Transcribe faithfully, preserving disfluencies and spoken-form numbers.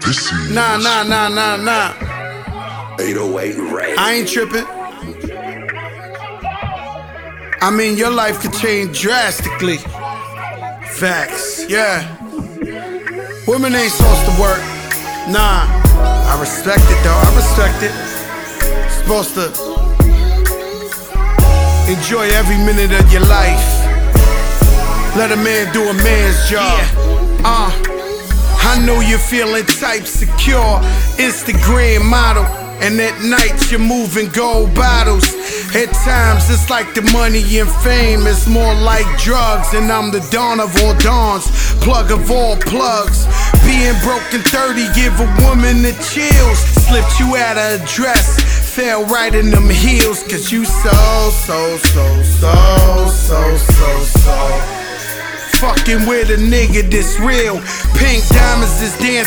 Nah, nah, nah, nah, nah. eight oh eight Ray. I ain't tripping. I mean, your life could change drastically. Facts, yeah. Women ain't supposed to work. Nah, I respect it though, I respect it. Supposed to enjoy every minute of your life. Let a man do a man's job. Yeah. Uh, I know you're feeling type secure, Instagram model. And at night you're moving gold bottles. At times it's like the money and fame. It's more like drugs, and I'm the dawn of all dawns, plug of all plugs. Being broken thirty give a woman the chills. Slipped you out of a dress, fell right in them heels. Cause you so, so, so, so, so, so, so fucking with a nigga this real. Pink diamonds is Dan